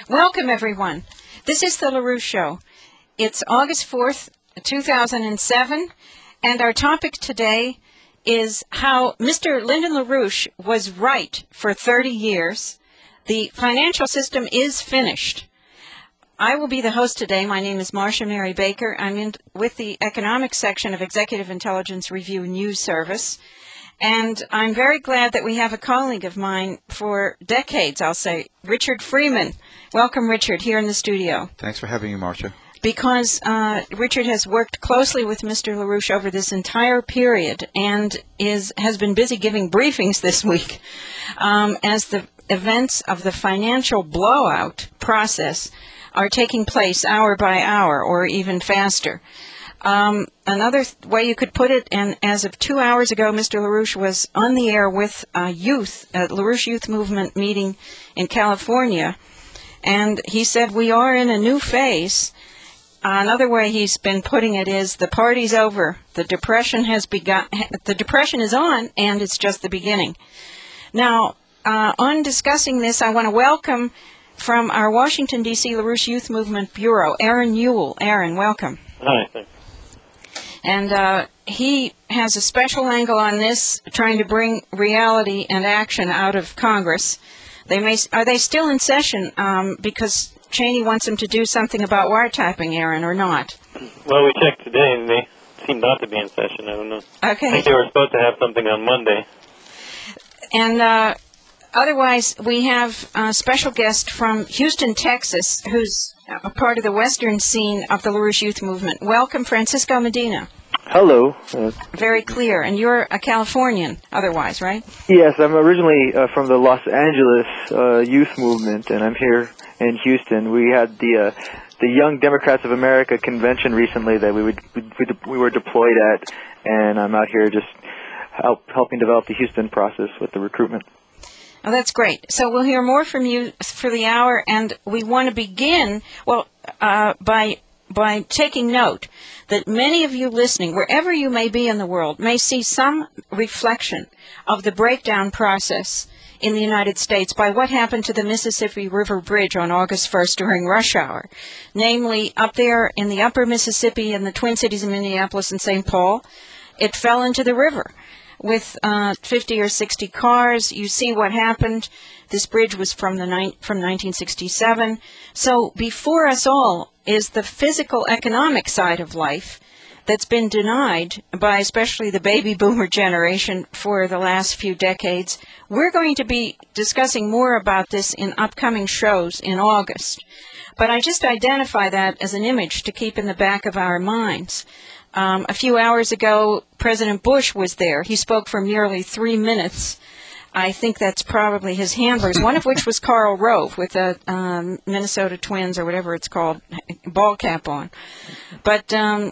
Welcome, everyone. This is the LaRouche Show. It's August 4th, 2007, and our topic today is how Mr. Lyndon LaRouche was right for 30 years. The financial system is finished. I will be the host today. My name is Marcia Mary Baker. I'm with the economics section of Executive Intelligence Review News Service. And I'm very glad that we have a colleague of mine for decades, I'll say, Richard Freeman. Welcome, Richard, here in the studio. Thanks for having me, Marcia. Because Richard has worked closely with Mr. LaRouche over this entire period and has been busy giving briefings this week as the events of the financial blowout process are taking place hour by hour or even faster. Another way you could put it, and as of 2 hours ago, Mr. LaRouche was on the air with LaRouche Youth Movement meeting in California, and he said we are in a new phase. Another way he's been putting it is the party's over. The depression has begun. The depression is on, and it's just the beginning. Now, on discussing this, I want to welcome from our Washington, D.C. LaRouche Youth Movement Bureau, Aaron Ewell. Aaron, welcome. Hi, thanks. And he has a special angle on this, trying to bring reality and action out of Congress. Are they still in session because Cheney wants them to do something about wiretapping, Aaron, or not? Well, we checked today, and they seem not to be in session. I don't know. Okay. I think they were supposed to have something on Monday. And otherwise, we have a special guest from Houston, Texas, who's a part of the western scene of the LaRouche Youth Movement. Welcome, Francisco Medina. Hello. Very clear. And you're a Californian otherwise, right? Yes, I'm originally from the Los Angeles Youth Movement, and I'm here in Houston. We had the Young Democrats of America convention recently that we were deployed at, and I'm out here just helping develop the Houston process with the recruitment. Oh, that's great. So we'll hear more from you for the hour, and we want to begin, by taking note that many of you listening, wherever you may be in the world, may see some reflection of the breakdown process in the United States by what happened to the Mississippi River Bridge on August 1st during rush hour. Namely, up there in the upper Mississippi in the Twin Cities of Minneapolis and St. Paul, it fell into the river with 50 or 60 cars. You see what happened. This bridge was from 1967. So before us all is the physical economic side of life that's been denied by especially the baby boomer generation for the last few decades. We're going to be discussing more about this in upcoming shows in August. But I just identify that as an image to keep in the back of our minds. A few hours ago, President Bush was there. He spoke for nearly 3 minutes. I think that's probably his handlers, one of which was Karl Rove with the Minnesota Twins or whatever it's called, ball cap on. But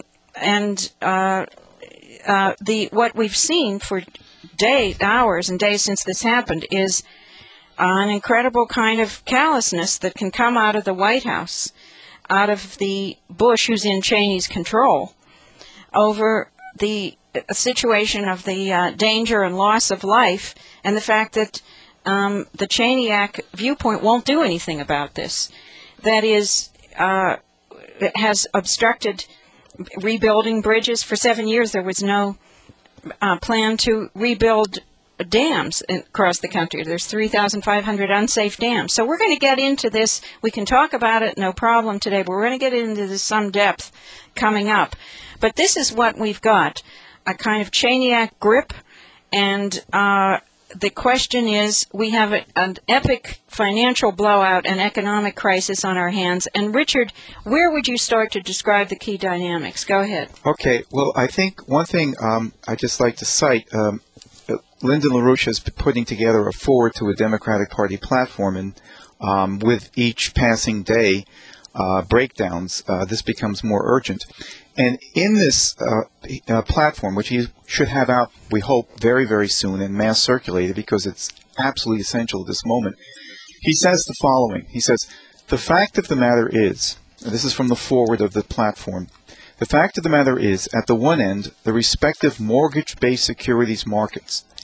what we've seen for hours and days since this happened is an incredible kind of callousness that can come out of the White House, out of the Bush who's in Cheney's control, over the situation of the danger and loss of life, and the fact that the Cheney-Act viewpoint won't do anything about this. That is, it has obstructed rebuilding bridges. For 7 years, there was no plan to rebuild dams across the country. There's 3,500 unsafe dams. So we're going to get into this. We can talk about it, no problem today, but we're going to get into this some depth coming up. But this is what we've got, a kind of Cheney-Act grip, and the question is, we have an epic financial blowout and economic crisis on our hands. And Richard, where would you start to describe the key dynamics? Go ahead. Okay, well, I think one thing I'd just like to cite, Lyndon LaRouche has been putting together a forward to a Democratic Party platform, and with each passing day, breakdowns, this becomes more urgent. And in this platform, which he should have out, we hope, very, very soon and mass circulated because it's absolutely essential at this moment, he says the following. He says, the fact of the matter is, and this is from the forward of the platform, the fact of the matter is, at the one end, the respective mortgage-based securities markets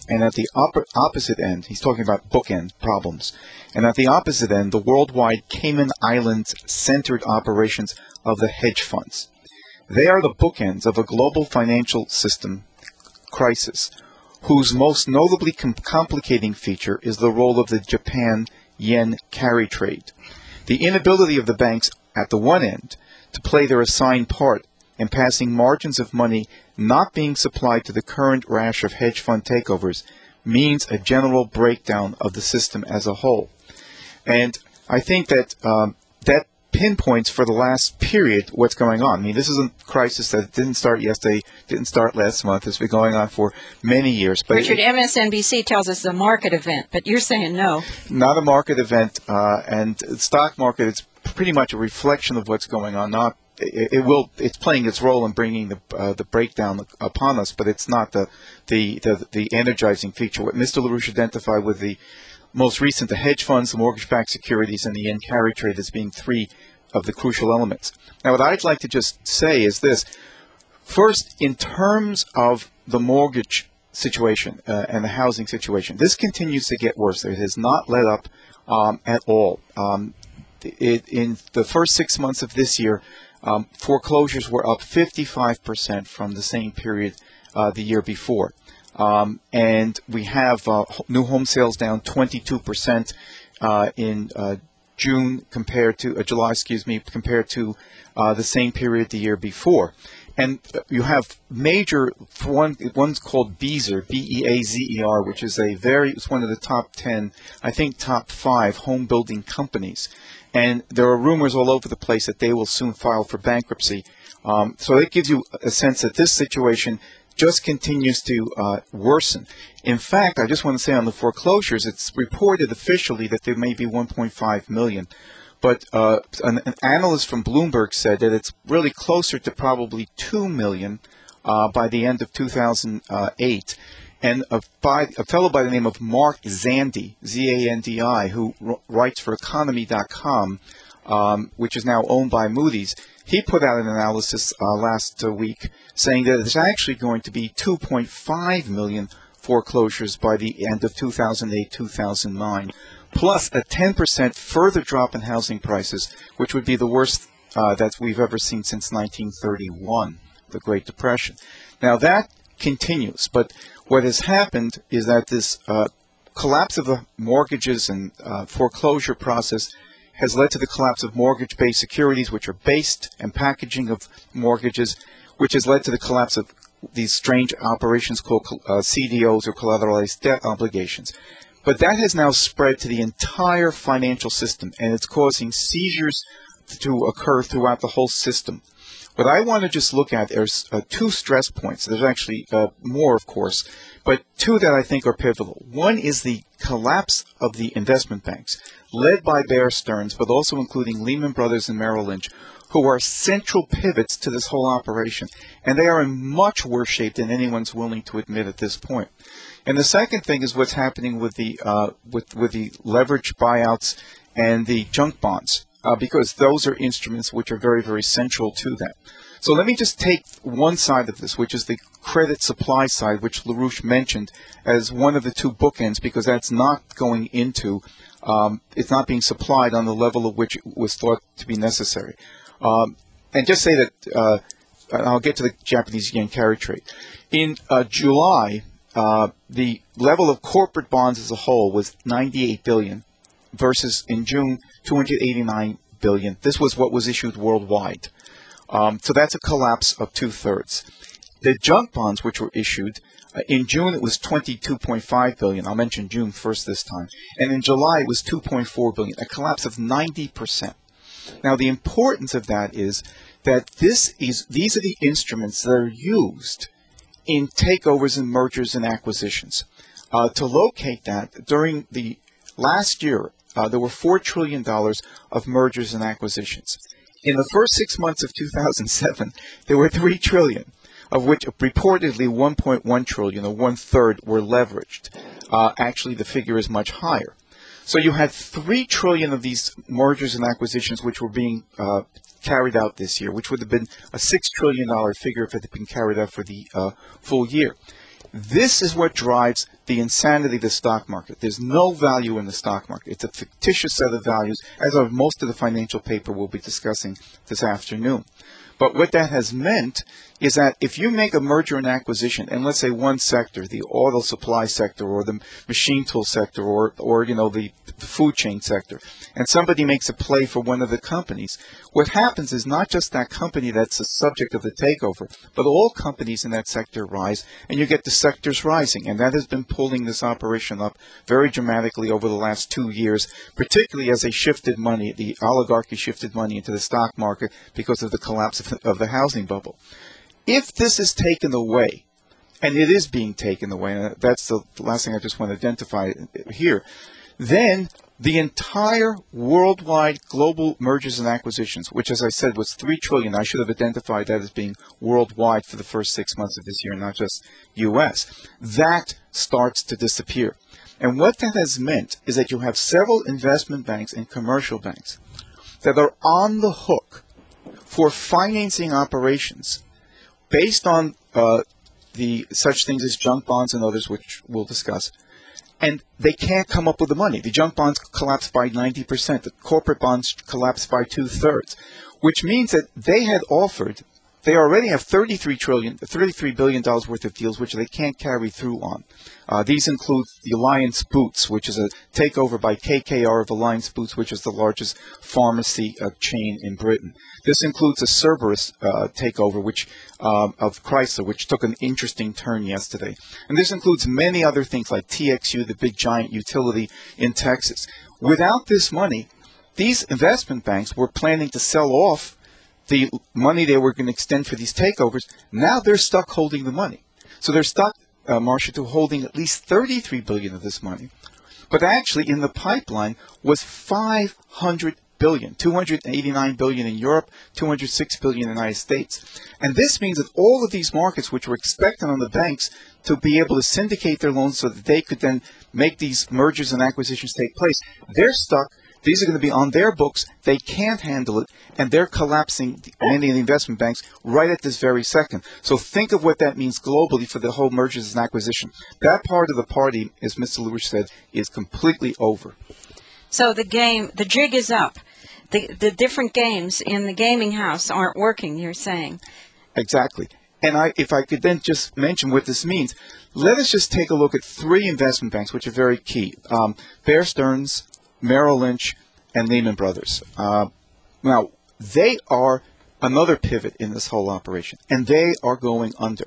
And at the opposite end, he's talking about bookend problems. And at the opposite end, the worldwide Cayman Islands-centered operations of the hedge funds. They are the bookends of a global financial system crisis, whose most notably complicating feature is the role of the Japan-yen carry trade. The inability of the banks at the one end to play their assigned part in passing margins of money not being supplied to the current rash of hedge fund takeovers means a general breakdown of the system as a whole. And I think that that pinpoints for the last period what's going on. I mean, this is a crisis that didn't start yesterday, didn't start last month. It's been going on for many years. But Richard, MSNBC tells us it's a market event, but you're saying no. Not a market event, and the stock market is pretty much a reflection of what's going on. It's playing its role in bringing the breakdown upon us, but it's not the energizing feature. What Mr. LaRouche identified with the most recent, the hedge funds, the mortgage-backed securities, and the yen carry trade as being three of the crucial elements. Now, what I'd like to just say is this. First, in terms of the mortgage situation and the housing situation, this continues to get worse. It has not let up at all. In the first 6 months of this year, foreclosures were up 55% from the same period the year before. And we have new home sales down 22% in June compared to July, compared to the same period the year before. And you have major, one's called Beazer, Beazer, which is it's one of the top 10, I think top 5 home building companies. And there are rumors all over the place that they will soon file for bankruptcy. So it gives you a sense that this situation just continues to worsen. In fact, I just want to say on the foreclosures, it's reported officially that there may be 1.5 million. But an analyst from Bloomberg said that it's really closer to probably 2 million by the end of 2008. And a fellow by the name of Mark Zandi, Z-A-N-D-I, who writes for Economy.com, which is now owned by Moody's, he put out an analysis last week saying that there's actually going to be 2.5 million foreclosures by the end of 2008-2009, plus a 10% further drop in housing prices, which would be the worst that we've ever seen since 1931, the Great Depression. Now that continues, but what has happened is that this collapse of the mortgages and foreclosure process has led to the collapse of mortgage-based securities, which are based and packaging of mortgages, which has led to the collapse of these strange operations called CDOs, or collateralized debt obligations. But that has now spread to the entire financial system, and it's causing seizures to occur throughout the whole system. What I want to just look at is two stress points. There's actually more, of course, but two that I think are pivotal. One is the collapse of the investment banks, led by Bear Stearns, but also including Lehman Brothers and Merrill Lynch, who are central pivots to this whole operation. And they are in much worse shape than anyone's willing to admit at this point. And the second thing is what's happening with the with the leveraged buyouts and the junk bonds. Because those are instruments which are very, very central to that. So let me just take one side of this, which is the credit supply side, which LaRouche mentioned as one of the two bookends, because that's not going into, it's not being supplied on the level of which it was thought to be necessary. And just say that, I'll get to the Japanese yen carry trade. In July, the level of corporate bonds as a whole was 98 billion. Versus in June, 289 billion. This was what was issued worldwide. So that's a collapse of 2/3. The junk bonds which were issued, in June it was 22.5 billion. I'll mention June first this time. And in July it was 2.4 billion, a collapse of 90%. Now the importance of that is that these are the instruments that are used in takeovers and mergers and acquisitions. To locate that, during the last year, there were $4 trillion of mergers and acquisitions. In the first 6 months of 2007, there were $3 trillion, of which reportedly 1.1 trillion, or 1/3, were leveraged. Actually, the figure is much higher. So you had 3 trillion of these mergers and acquisitions which were being carried out this year, which would have been a $6 trillion figure if it had been carried out for the full year. This is what drives the insanity of the stock market. There's no value in the stock market. It's a fictitious set of values, as are most of the financial paper we'll be discussing this afternoon. But what that has meant is that if you make a merger and acquisition, and let's say one sector, the auto supply sector or the machine tool sector or the food chain sector, and somebody makes a play for one of the companies, what happens is not just that company that's the subject of the takeover, but all companies in that sector rise, and you get the sectors rising. And that has been pulling this operation up very dramatically over the last 2 years, particularly as they shifted money, the oligarchy shifted money into the stock market because of the collapse of the housing bubble. If this is taken away, and it is being taken away, and that's the last thing I just want to identify here, then the entire worldwide global mergers and acquisitions, which, as I said, was $3 trillion. I should have identified that as being worldwide for the first 6 months of this year, not just U.S. That starts to disappear. And what that has meant is that you have several investment banks and commercial banks that are on the hook for financing operations based on the such things as junk bonds and others, which we'll discuss. And they can't come up with the money. The junk bonds collapsed by 90%. The corporate bonds collapsed by 2/3, which means that they already have $33 billion worth of deals which they can't carry through on. These include the Alliance Boots, which is a takeover by KKR of Alliance Boots, which is the largest pharmacy chain in Britain. This includes a Cerberus takeover of Chrysler, which took an interesting turn yesterday. And this includes many other things like TXU, the big giant utility in Texas. Without this money, these investment banks were planning to sell off the money they were going to extend for these takeovers. Now they're stuck holding the money. So they're stuck, Marcia, to holding at least $33 billion of this money. But actually in the pipeline was $500 billion, $289 billion in Europe, $206 billion in the United States. And this means that all of these markets, which were expected on the banks to be able to syndicate their loans so that they could then make these mergers and acquisitions take place, they're stuck. These are going to be on their books. They can't handle it, and they're collapsing many of the investment banks right at this very second. So think of what that means globally for the whole mergers and acquisition. That part of the party, as Mr. LaRouche said, is completely over. So the jig is up. The different games in the gaming house aren't working, you're saying. Exactly. And if I could then just mention what this means, let us just take a look at 3 investment banks, which are very key. Bear Stearns, Merrill Lynch, and Lehman Brothers. Now, they are another pivot in this whole operation, and they are going under.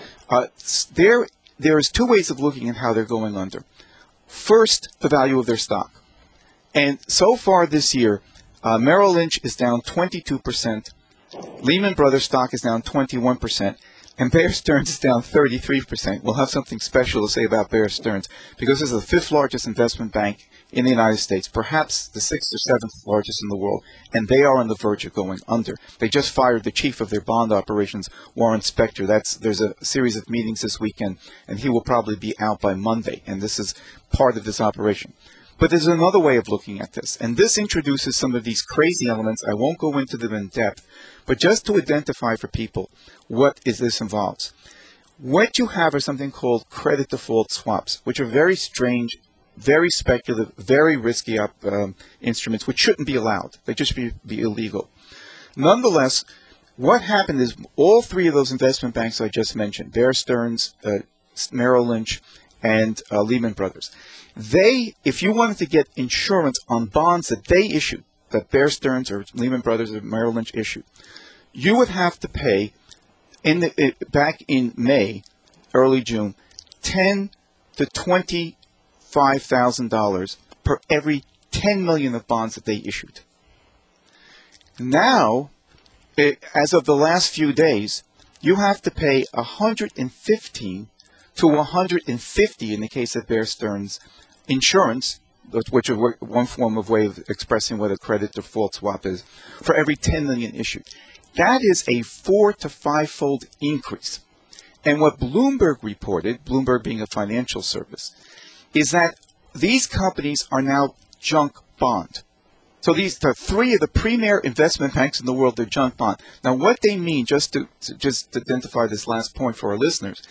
There's 2 ways of looking at how they're going under. First, the value of their stock. And so far this year, Merrill Lynch is down 22%, Lehman Brothers stock is down 21%, and Bear Stearns is down 33%. We'll have something special to say about Bear Stearns because this is the 5th largest investment bank in the United States, perhaps the 6th or 7th largest in the world, and they are on the verge of going under. They just fired the chief of their bond operations, Warren Spector. There's a series of meetings this weekend, and he will probably be out by Monday, and this is part of this operation. But there's another way of looking at this, and this introduces some of these crazy elements. I won't go into them in depth, but just to identify for people what this involves. What you have are something called credit default swaps, which are very strange, very speculative, very risky instruments, which shouldn't be allowed. They just be illegal. Nonetheless, what happened is all 3 of those investment banks I just mentioned, Bear Stearns, Merrill Lynch, and Lehman Brothers, if you wanted to get insurance on bonds that they issued, that Bear Stearns or Lehman Brothers or Merrill Lynch issued, you would have to pay, back in May, early June, $10,000 to $25,000 per every 10 million of bonds that they issued. Now, as of the last few days, you have to pay $115,000 to $150,000 in the case of Bear Stearns insurance, which is one form of way of expressing what a credit default swap is, for every 10 million issued. That is a 4 to 5-fold increase. And what Bloomberg reported, Bloomberg being a financial service, is that these companies are now junk bond. So these are 3 of the premier investment banks in the world, they're junk bond. Now what they mean, just to identify this last point for our listeners,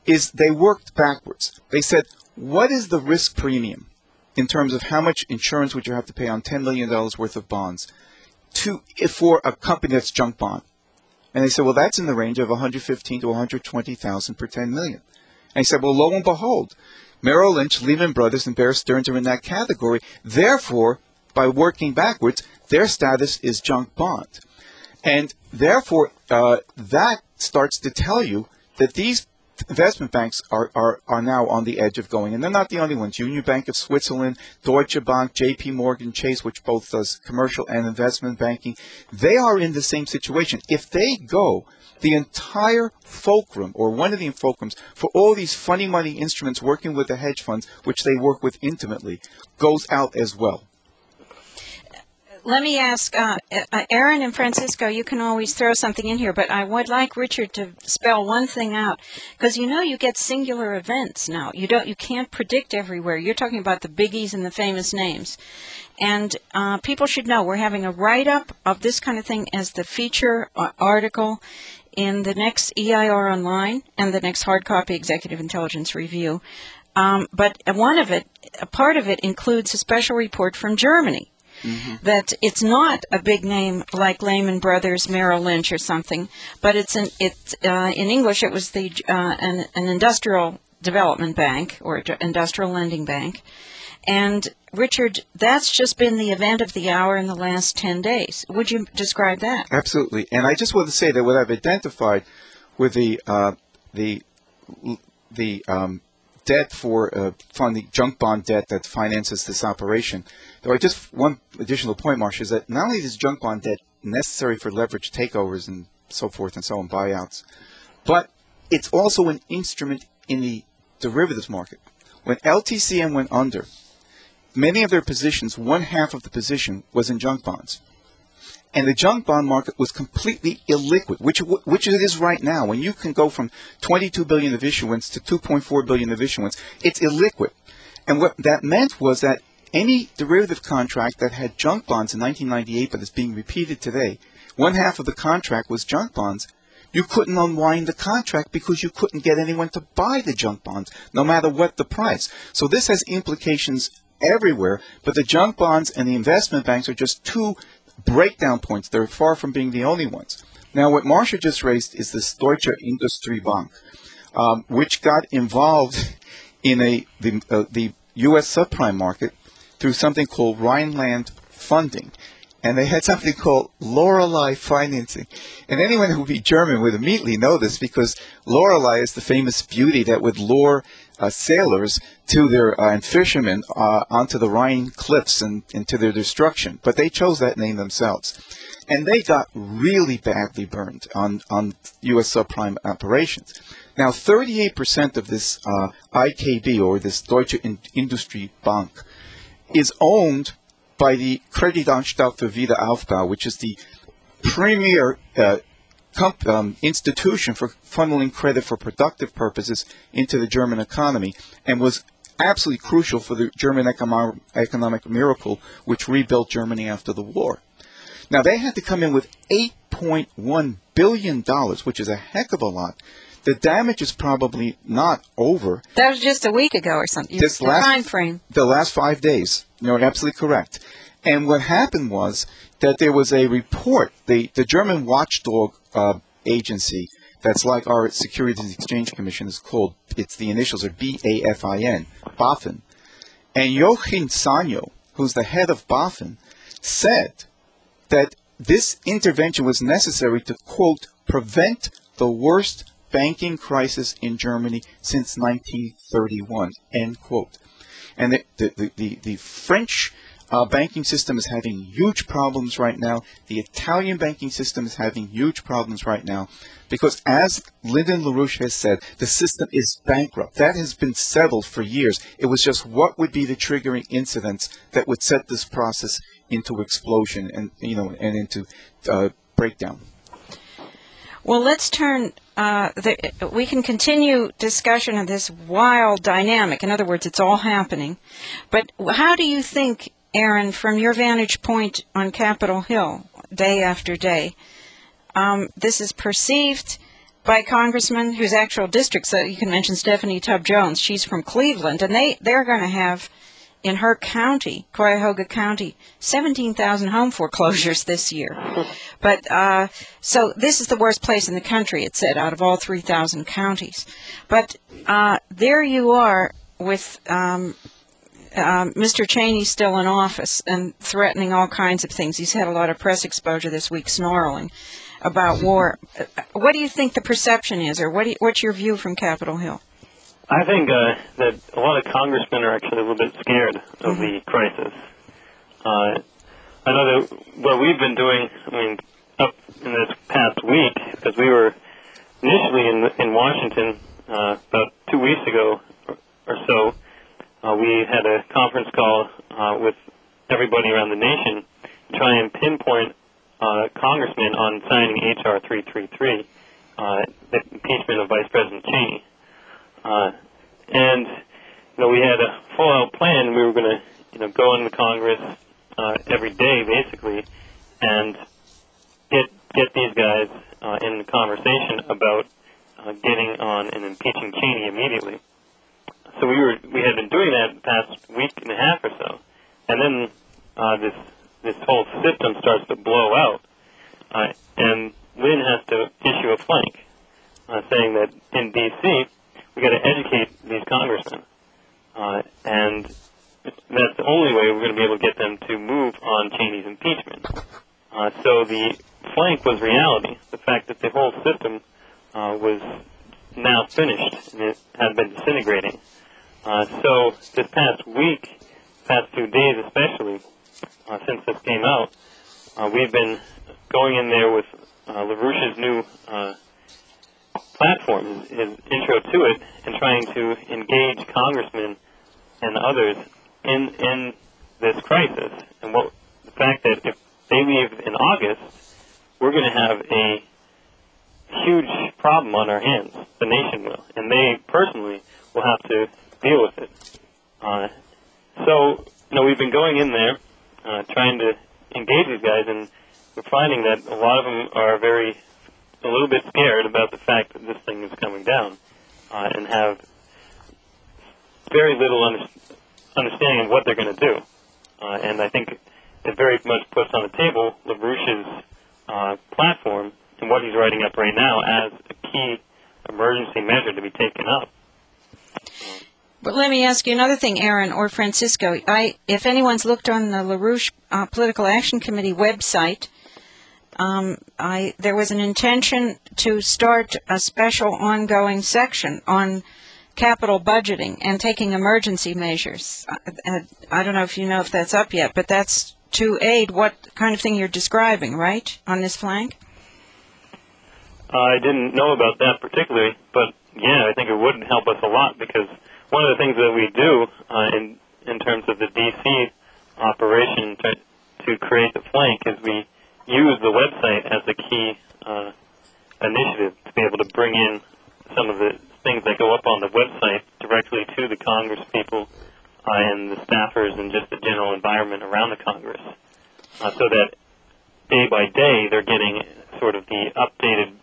is they worked backwards. They said, what is the risk premium in terms of how much insurance would you have to pay on $10 million worth of bonds for a company that's junk bond? And they said, well, that's in the range of $115,000 to $120,000 per $10 million. And he said, well, lo and behold, Merrill Lynch, Lehman Brothers, and Bear Stearns are in that category. Therefore, by working backwards, their status is junk bond. And therefore, that starts to tell you that these investment banks are now on the edge of going. And they're not the only ones. Union Bank of Switzerland, Deutsche Bank, JP Morgan Chase, which both does commercial and investment banking, they are in the same situation. If they go, the entire fulcrum, or one of the fulcrums, for all these funny money instruments working with the hedge funds, which they work with intimately, goes out as well. Let me ask, Aaron and Francisco, you can always throw something in here, but I would like Richard to spell one thing out, because you get singular events now. You can't predict everywhere. You're talking about the biggies and the famous names. And people should know we're having a write-up of this kind of thing as the feature article in the next EIR Online and the next hard copy Executive Intelligence Review. But a part of it includes a special report from Germany. Mm-hmm. That it's not a big name like Lehman Brothers, Merrill Lynch, or something, but in English it was an industrial development bank or industrial lending bank. And Richard, that's just been the event of the hour in the last 10 days. Would you describe that? Absolutely. And I just want to say that what I've identified with the debt for funding junk bond debt that finances this operation. Though just one additional point, Marcia, is that not only is junk bond debt necessary for leverage takeovers and so forth and so on, buyouts, but it's also an instrument in the derivatives market. When LTCM went under, many of their positions, one half of the position was in junk bonds. And the junk bond market was completely illiquid, which it is right now. When you can go from $22 billion of issuance to $2.4 billion of issuance, it's illiquid. And what that meant was that any derivative contract that had junk bonds in 1998 but is being repeated today, one half of the contract was junk bonds. You couldn't unwind the contract because you couldn't get anyone to buy the junk bonds, no matter what the price. So this has implications everywhere, but the junk bonds and the investment banks are just two breakdown points. They're far from being the only ones. Now, what Marcia just raised is this Deutsche Industriebank, which got involved in the U.S. subprime market through something called Rhineland funding. And they had something called Lorelei financing. And anyone who would be German would immediately know this, because Lorelei is the famous beauty that would lure sailors to their and fishermen onto the Rhine cliffs and to their destruction. But they chose that name themselves. And they got really badly burned on U.S. subprime operations. Now, 38% of this IKB, or this Deutsche Industriebank, is owned by the Kreditanstalt für Wiederaufbau, which is the premier institution for funneling credit for productive purposes into the German economy, and was absolutely crucial for the German economic miracle which rebuilt Germany after the war. Now, they had to come in with $8.1 billion, which is a heck of a lot. The damage is probably not over. That was just a week ago or something. The time frame. The last 5 days. You're absolutely correct. And what happened was that there was a report. The German watchdog agency that's like our Securities and Exchange Commission is called, it's the initials are BAFIN, BaFin. And Joachim Sanyo, who's the head of BaFin, said that this intervention was necessary to, quote, prevent the worst banking crisis in Germany since 1931, end quote. And the French banking system is having huge problems right now. The Italian banking system is having huge problems right now because, as Lyndon LaRouche has said, the system is bankrupt. That has been settled for years. It was just what would be the triggering incidents that would set this process into explosion and into breakdown. Well, let's turn. We can continue discussion of this wild dynamic. In other words, it's all happening. But how do you think, Aaron, from your vantage point on Capitol Hill, day after day, this is perceived by a congressman whose actual district, so you can mention Stephanie Tubb Jones. She's from Cleveland, and they're going to have in her county, Cuyahoga County, 17,000 home foreclosures this year. But so this is the worst place in the country, it said, out of all 3,000 counties. But there you are with Mr. Cheney still in office and threatening all kinds of things. He's had a lot of press exposure this week, snarling about war. What do you think the perception is, or what's your view from Capitol Hill? I think that a lot of congressmen are actually a little bit scared of the crisis. I know that what we've been doing, up in this past week, because we were initially in Washington about 2 weeks ago or so, we had a conference call with everybody around the nation to try and pinpoint congressmen on signing H.R. 333, the impeachment of Vice President Cheney. And we had a full-out plan. We were going to go into Congress every day, basically, and get these guys in the conversation about getting on and impeaching Cheney immediately. So we had been doing that the past week and a half or so, and then this whole system starts to blow out, and Lynn has to issue a flank saying that in D.C. we got to educate these congressmen, and that's the only way we're going to be able to get them to move on Cheney's impeachment. So the flank was reality. The fact that the whole system was now finished and it had been disintegrating. So this past week, past 2 days especially, since this came out, we've been going in there with LaRouche's new platform, his intro to it, and trying to engage congressmen and others in this crisis. And the fact that if they leave in August, we're going to have a huge problem on our hands. The nation will, and they personally will have to deal with it. So we've been going in there, trying to engage these guys, and we're finding that a lot of them are a little bit scared about the fact that this thing is coming down, and have very little understanding of what they're going to do. And I think it very much puts on the table LaRouche's platform and what he's writing up right now as a key emergency measure to be taken up. But let me ask you another thing, Aaron or Francisco. If anyone's looked on the LaRouche Political Action Committee website, there was an intention to start a special ongoing section on capital budgeting and taking emergency measures. I don't know if you know if that's up yet, but that's to aid what kind of thing you're describing, right, on this flank? I didn't know about that particularly, but yeah, I think it would help us a lot, because one of the things that we do in terms of the D.C. operation to create the flank is we use the website as a key initiative to be able to bring in some of the things that go up on the website directly to the Congress people and the staffers and just the general environment around the Congress, so that day by day they're getting sort of the updated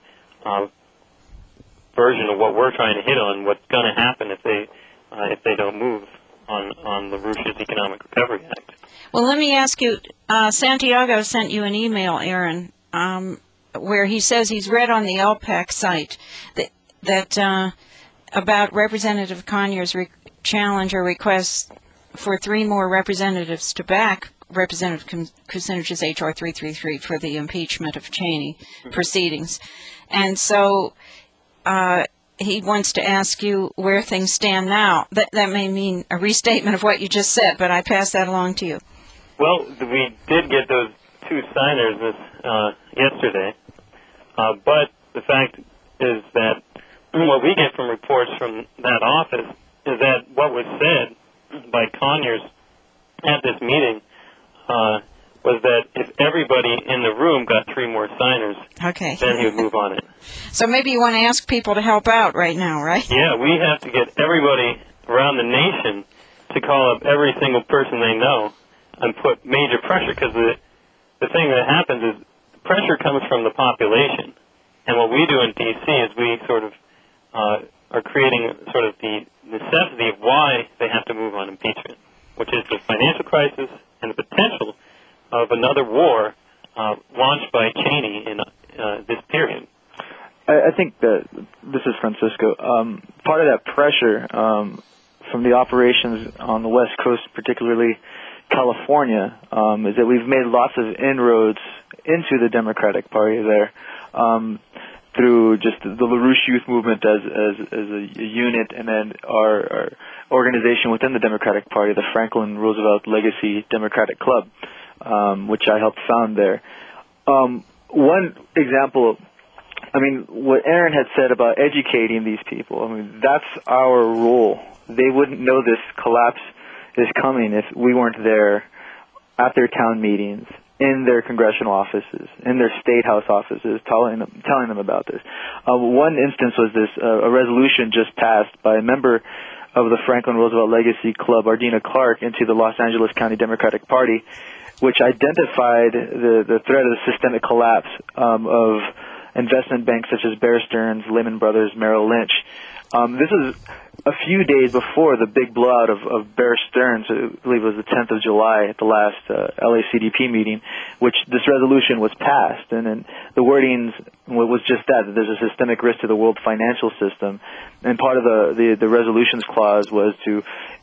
version of what we're trying to hit on, what's going to happen if they don't move on LaRouche's Economic Recovery Act. Well, let me ask you, Santiago sent you an email, Aaron, where he says he's read on the LPAC site that about Representative Conyers' challenge or request for 3 more representatives to back Representative Kucinich's H.R. 333 for the impeachment of Cheney proceedings. And so he wants to ask you where things stand now. That may mean a restatement of what you just said, but I pass that along to you. Well, we did get those 2 signers yesterday, but the fact is that what we get from reports from that office is that what was said by Conyers at this meeting was that if everybody in the room got 3 more signers, then he would move on it. So maybe you want to ask people to help out right now, right? Yeah, we have to get everybody around the nation to call up every single person they know and put major pressure, because the thing that happens is pressure comes from the population, And what we do in D.C. is we sort of are creating sort of the necessity of why they have to move on impeachment, which is the financial crisis and the potential of another war launched by Cheney in this period. I think that this is Francisco. Part of that pressure from the operations on the West Coast, particularly California, is that we've made lots of inroads into the Democratic Party there through just the LaRouche Youth Movement as a unit, and then our organization within the Democratic Party, the Franklin Roosevelt Legacy Democratic Club, which I helped found there. One example, I mean, what Aaron had said about educating these people, I mean, that's our role. They wouldn't know this collapse is coming if we weren't there at their town meetings, in their congressional offices, in their state house offices, telling them about this. One instance was this, a resolution just passed by a member of the Franklin Roosevelt Legacy Club, Ardina Clark, into the Los Angeles County Democratic Party, which identified the threat of the systemic collapse of investment banks such as Bear Stearns, Lehman Brothers, Merrill Lynch. This is a few days before the big blowout of Bear Stearns, I believe it was the 10th of July at the last LACDP meeting, which this resolution was passed. And then the wordings was just that there's a systemic risk to the world financial system. And part of the resolutions clause was to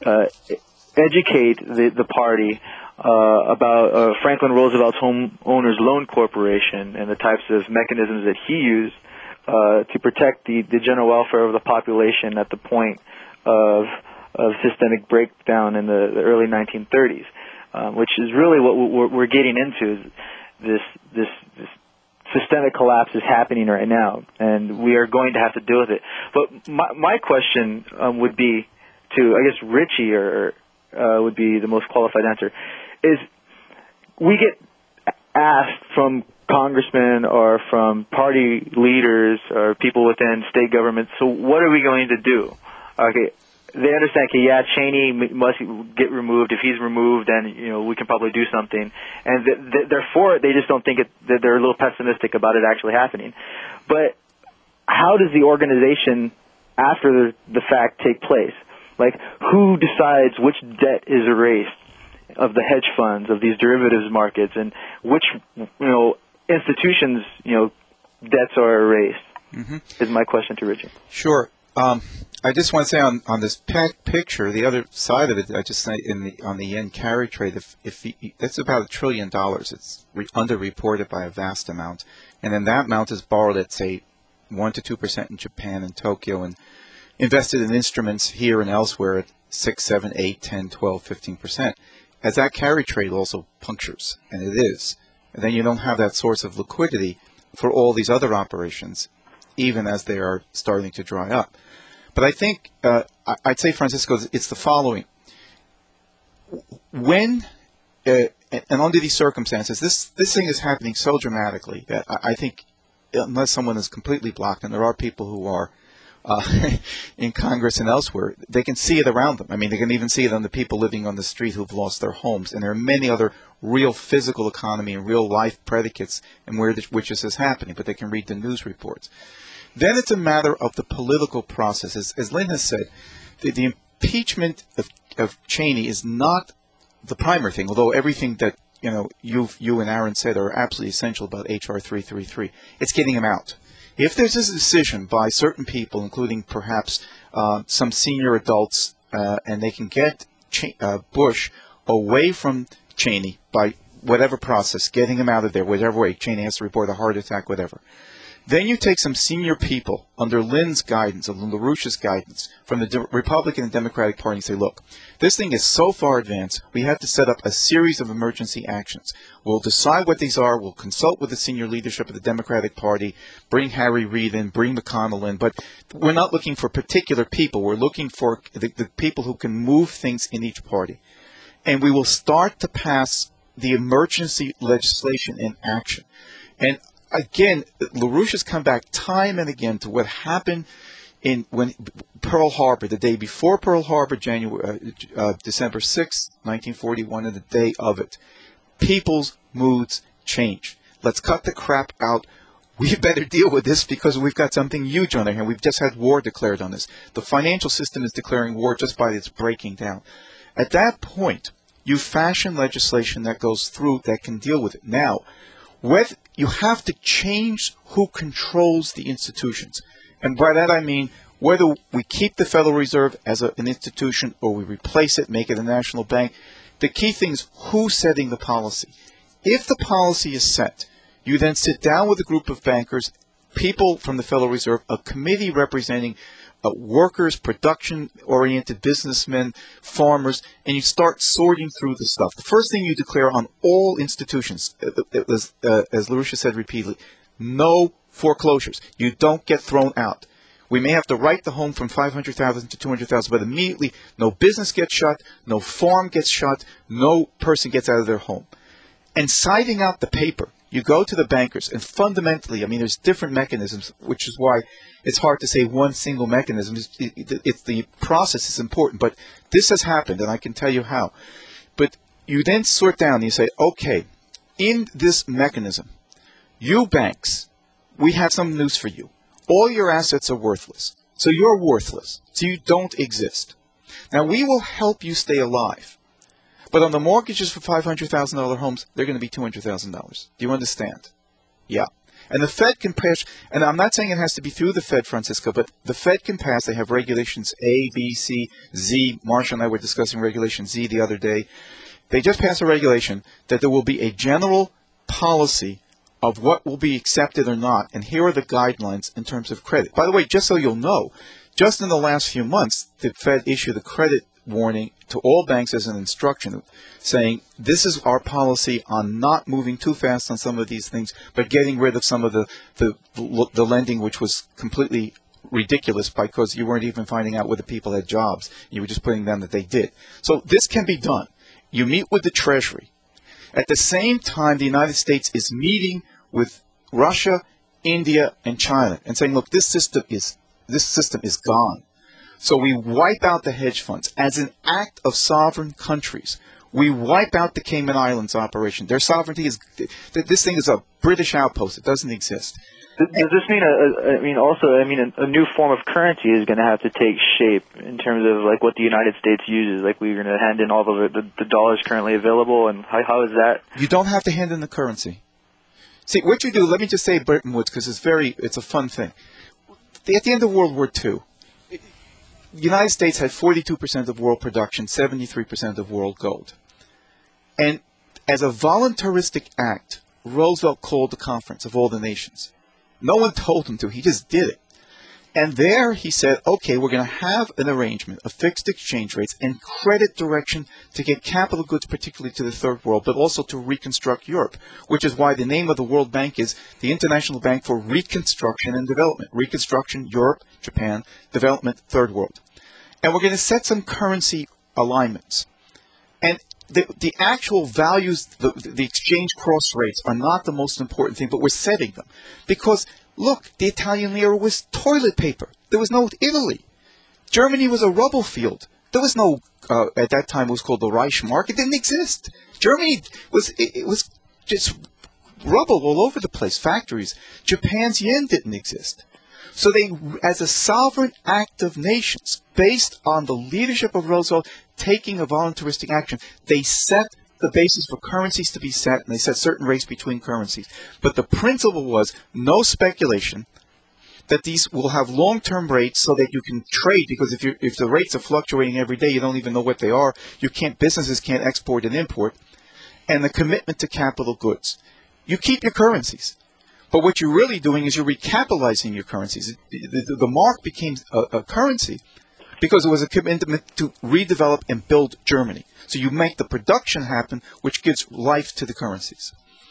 educate the party about Franklin Roosevelt's Homeowners Loan Corporation and the types of mechanisms that he used to protect the general welfare of the population at the point of systemic breakdown in the early 1930s, which is really what we're getting into. Is this systemic collapse is happening right now, and we are going to have to deal with it. But my question would be to, I guess, Richie, or would be the most qualified answer, is we get asked from congressmen or from party leaders or people within state governments, so what are we going to do? Okay, they understand, okay, yeah, Cheney must get removed. If he's removed, then, we can probably do something. And they're for it, they just don't think that they're a little pessimistic about it actually happening. But how does the organization, after the fact, take place? Like, who decides which debt is erased of the hedge funds, of these derivatives markets, and which, institutions, debts are erased, is my question to Richie. Sure. I just want to say on this picture, the other side of it, I just say on the yen carry trade, if that's about $1 trillion. It's underreported by a vast amount, and then that amount is borrowed at, say, 1 to 2% in Japan and Tokyo, and invested in instruments here and elsewhere at 6, 7, 8, 10, 12, 15%. As that carry trade also punctures, and it is, and then you don't have that source of liquidity for all these other operations, even as they are starting to dry up. But I think, I'd say, Francisco, it's the following. When, and under these circumstances, this thing is happening so dramatically that I think, unless someone is completely blocked, and there are people who are in Congress and elsewhere, they can see it around them. I mean, they can even see it on the people living on the street who've lost their homes. And there are many other real physical economy and real life predicates in which this is happening, but they can read the news reports. Then it's a matter of the political process. As Lynn has said, the impeachment of Cheney is not the primary thing, although everything that you and Aaron said are absolutely essential about H.R. 333. It's getting him out. If there's a decision by certain people, including perhaps some senior adults, and they can get Bush away from Cheney by whatever process, getting him out of there, whatever way, Cheney has to report a heart attack, whatever. Then you take some senior people under Lynn's guidance, of LaRouche's guidance, from the Republican and Democratic Party and say, look, this thing is so far advanced, we have to set up a series of emergency actions. We'll decide what these are. We'll consult with the senior leadership of the Democratic Party, bring Harry Reid in, bring McConnell in. But we're not looking for particular people. We're looking for the people who can move things in each party. And we will start to pass the emergency legislation in action. And again, LaRouche has come back time and again to what happened when Pearl Harbor, the day before Pearl Harbor, December 6, 1941, and the day of it. People's moods changed. Let's cut the crap out. we better deal with this because we've got something huge on our hand. We've just had war declared on us. The financial system is declaring war just by its breaking down. At that point, you fashion legislation that goes through that can deal with it. Now, whether you have to change who controls the institutions. And by that I mean whether we keep the Federal Reserve as an institution or we replace it, make it a national bank. The key thing is who's setting the policy. If the policy is set, you then sit down with a group of bankers, people from the Federal Reserve, a committee representing workers, production-oriented businessmen, farmers, and you start sorting through the stuff. The first thing you declare on all institutions, as LaRouche said repeatedly, no foreclosures. You don't get thrown out. We may have to write the home from 500,000 to 200,000, but immediately no business gets shut, no farm gets shut, no person gets out of their home. And citing out the paper, you go to the bankers, and fundamentally, I mean, there's different mechanisms, which is why it's hard to say one single mechanism. It's the process is important, but this has happened, and I can tell you how. But you then sort down and you say, okay, in this mechanism, you banks, we have some news for you. All your assets are worthless. So you're worthless. So you don't exist. Now, we will help you stay alive. But on the mortgages for $500,000 homes, they're going to be $200,000. Do you understand? Yeah. And the Fed can pass, and I'm not saying it has to be through the Fed, Francisco, but the Fed can pass. They have regulations A, B, C, Z. Marsha and I were discussing regulation Z the other day. They just passed a regulation that there will be a general policy of what will be accepted or not, and here are the guidelines in terms of credit. By the way, just so you'll know, just in the last few months, the Fed issued a credit warning to all banks as an instruction, saying this is our policy on not moving too fast on some of these things, but getting rid of some of the lending which was completely ridiculous because you weren't even finding out whether people had jobs. You were just putting down that they did. So this can be done. You meet with the Treasury. At the same time, the United States is meeting with Russia, India, and China and saying, look, this system is gone. So we wipe out the hedge funds. As an act of sovereign countries, we wipe out the Cayman Islands operation. Their sovereignty is, this thing is a British outpost. It doesn't exist. Does this mean, a new form of currency is going to have to take shape in terms of like what the United States uses? Like we're going to hand in all of the dollars currently available, and how is that? You don't have to hand in the currency. See, what you do, let me just say Bretton Woods because it's a fun thing. At the end of World War II, the United States had 42% of world production, 73% of world gold. And as a voluntaristic act, Roosevelt called the conference of all the nations. No one told him to. He just did it. And there he said, okay, we're going to have an arrangement of fixed exchange rates and credit direction to get capital goods, particularly to the third world, but also to reconstruct Europe, which is why the name of the World Bank is the International Bank for Reconstruction and Development. Reconstruction, Europe, Japan, development, third world. And we're going to set some currency alignments. And the actual values, the exchange cross rates are not the most important thing, but we're setting them. Because, look, the Italian lira was toilet paper. There was no Italy. Germany was a rubble field. There was no, at that time it was called the Reichsmark. It didn't exist. Germany was just rubble all over the place, factories. Japan's yen didn't exist. So they, as a sovereign act of nations, based on the leadership of Roosevelt taking a voluntaristic action, they set the basis for currencies to be set, and they set certain rates between currencies. But the principle was no speculation, that these will have long-term rates so that you can trade, because if the rates are fluctuating every day, you don't even know what they are. Businesses can't export and import. And the commitment to capital goods. You keep your currencies. But what you're really doing is you're recapitalizing your currencies. The mark became a currency because it was a commitment to redevelop and build Germany. So you make the production happen, which gives life to the currencies.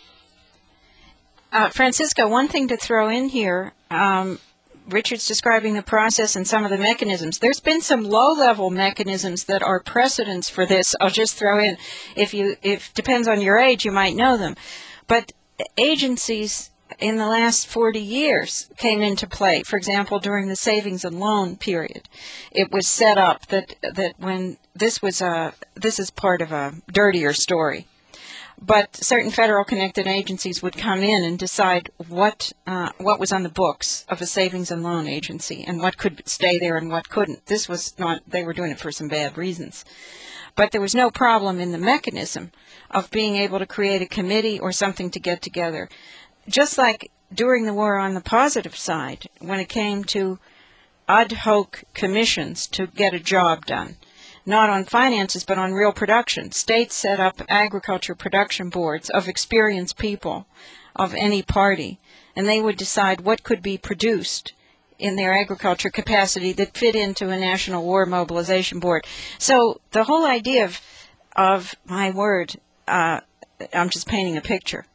Francisco, one thing to throw in here, Richard's describing the process and some of the mechanisms. There's been some low-level mechanisms that are precedents for this. I'll just throw in, if depends on your age, you might know them. But agencies in the last 40 years came into play. For example, during the savings and loan period, it was set up that when this is part of a dirtier story. but certain federal connected agencies would come in and decide what was on the books of a savings and loan agency and what could stay there and what couldn't. This was not, they were doing it for some bad reasons. But there was no problem in the mechanism of being able to create a committee or something to get together. Just like during the war on the positive side, when it came to ad hoc commissions to get a job done, not on finances, but on real production. States set up agriculture production boards of experienced people of any party, and they would decide what could be produced in their agriculture capacity that fit into a national war mobilization board. So the whole idea of my word, I'm just painting a picture.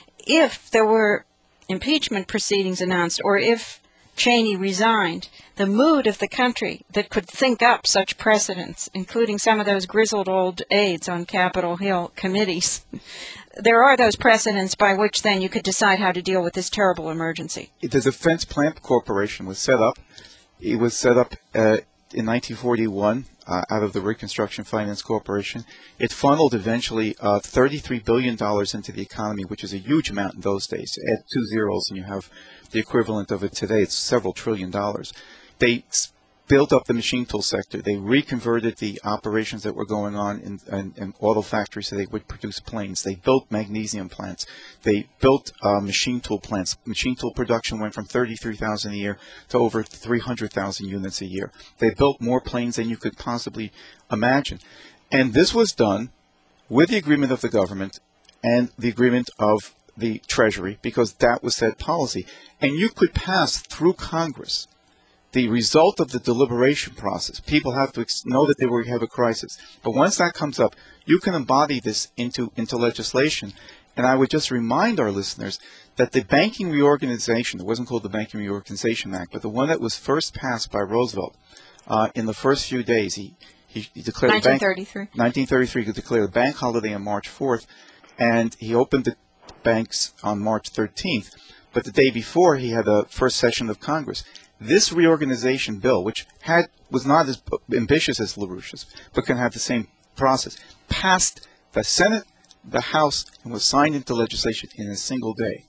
If there were impeachment proceedings announced, or if Cheney resigned, the mood of the country that could think up such precedents, including some of those grizzled old aides on Capitol Hill committees, there are those precedents by which then you could decide how to deal with this terrible emergency. The Defense Plant Corporation was set up. It was set up in 1941 out of the Reconstruction Finance Corporation. It funneled eventually $33 billion into the economy, which is a huge amount in those days. Add 2 zeros and you have the equivalent of it today. It's several $trillion. They built up the machine tool sector. They reconverted the operations that were going on in auto factories so they would produce planes. They built magnesium plants. They built machine tool plants. Machine tool production went from 33,000 a year to over 300,000 units a year. They built more planes than you could possibly imagine. And this was done with the agreement of the government and the agreement of the Treasury, because that was said policy. And you could pass through Congress the result of the deliberation process. People have to know that they will have a crisis. But once that comes up, you can embody this into legislation. And I would just remind our listeners that the banking reorganization, it wasn't called the Banking Reorganization Act, but the one that was first passed by Roosevelt in the first few days, he declared 1933. 1933, he declared a bank holiday on March 4th, and he opened the banks on March 13th. But the day before, he had the first session of Congress. This reorganization bill, which was not as ambitious as LaRouche's, but can have the same process, passed the Senate, the House, and was signed into legislation in a single day.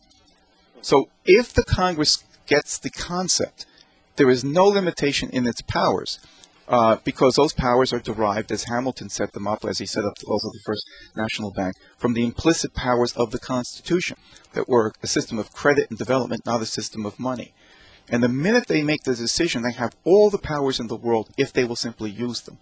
So if the Congress gets the concept, there is no limitation in its powers, because those powers are derived, as Hamilton set them up, as he set up also the first national bank, from the implicit powers of the Constitution, that were a system of credit and development, not a system of money. And the minute they make the decision, they have all the powers in the world if they will simply use them.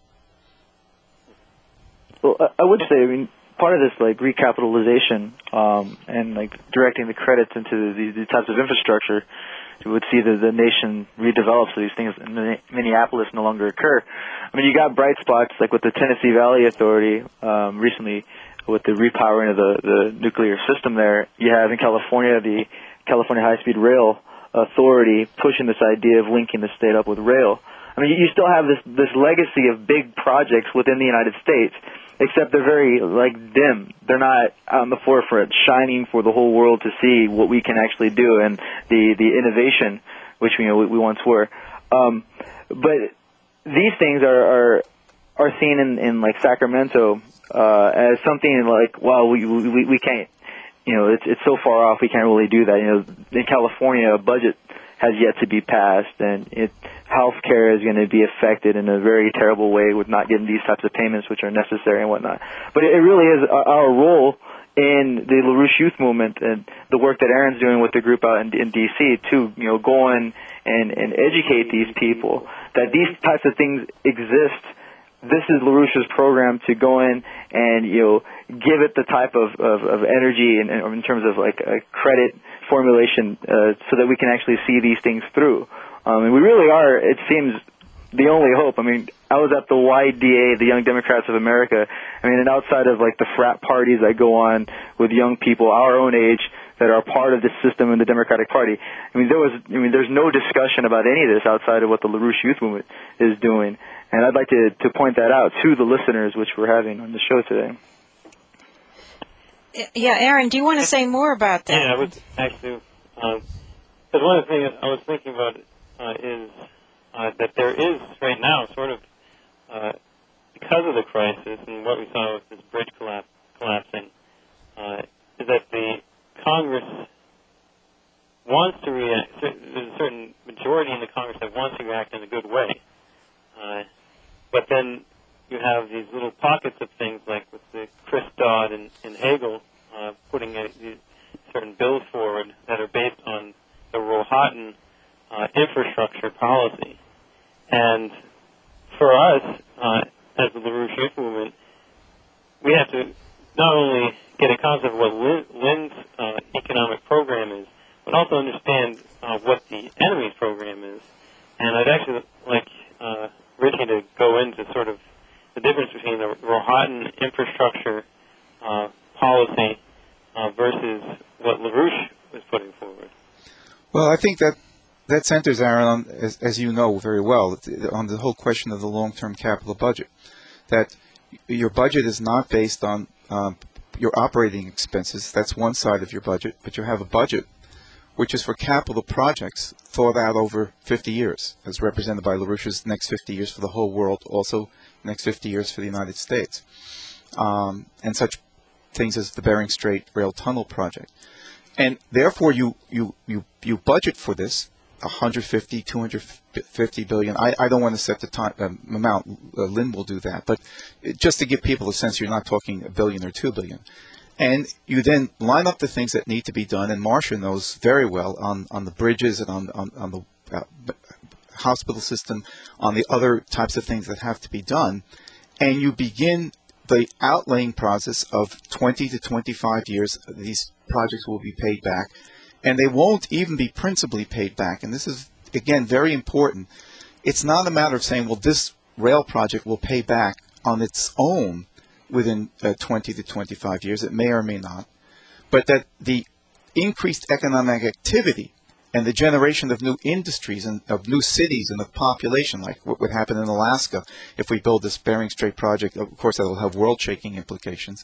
Well, I would say, I mean, part of this, like, recapitalization and, like, directing the credits into these types of infrastructure, you would see the nation redevelop so these things in Minneapolis no longer occur. I mean, you got bright spots, like with the Tennessee Valley Authority recently with the repowering of the nuclear system there. You have in California the California High-Speed Rail Authority pushing this idea of linking the state up with rail. I mean, you still have this legacy of big projects within the United States, except they're very, like, dim. They're not on the forefront, shining for the whole world to see what we can actually do and the innovation, which we once were. But these things are seen in like Sacramento as something like, well, we can't. It's so far off, we can't really do that. In California, a budget has yet to be passed, and healthcare is going to be affected in a very terrible way with not getting these types of payments, which are necessary and whatnot. But it really is our role in the LaRouche Youth Movement and the work that Aaron's doing with the group out in D.C. to go in and educate these people that these types of things exist. This is LaRouche's program to go in and give it the type of energy in terms of like a credit formulation so that we can actually see these things through. And we really are, it seems, the only hope. I mean, I was at the YDA, the Young Democrats of America. I mean, and outside of like the frat parties I go on with young people our own age that are part of this system in the Democratic Party. I mean, there's no discussion about any of this outside of what the LaRouche Youth Movement is doing. And I'd like to point that out to the listeners, which we're having on the show today. Yeah, Aaron, do you want to say more about that? Yeah, I would actually. Because one of the things I was thinking about is that there is right now sort of, because of the crisis and what we saw with this bridge collapsing, is that the Congress wants to react. There's a certain majority in the Congress that wants to react in a good way, but then you have these little pockets of things, like with the Chris Dodd and Hagel putting these certain bills forward that are based on the Rohatyn infrastructure policy. And for us, as the LaRouche Youth Movement, we have to not only get a concept of what Lynn's economic program is, but also understand what the enemy's program is. And I'd actually like Richie to go into sort of the difference between the Rohatyn infrastructure policy versus what LaRouche was putting forward. Well, I think that centers, Aaron, on, as you know very well, on the whole question of the long-term capital budget. That your budget is not based on your operating expenses. That's one side of your budget. But you have a budget which is for capital projects thought out over 50 years, as represented by LaRouche's next 50 years for the whole world, also next 50 years for the United States, and such things as the Bering Strait Rail Tunnel project. And therefore, you budget for this 150, 250 billion. I don't want to set the amount. Lynn will do that, but just to give people a sense, you're not talking $1 billion or $2 billion. And you then line up the things that need to be done, and Marcia knows very well on the bridges and on the hospital system, on the other types of things that have to be done, and you begin the outlaying process of 20 to 25 years. These projects will be paid back, and they won't even be principally paid back. And this is, again, very important. It's not a matter of saying, well, this rail project will pay back on its own within 20 to 25 years. It may or may not. But that the increased economic activity and the generation of new industries and of new cities and of population, like what would happen in Alaska if we build this Bering Strait project, of course that will have world-shaking implications,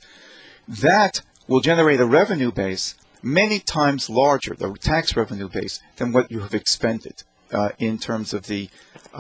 that will generate a revenue base many times larger, the tax revenue base, than what you have expended in terms of the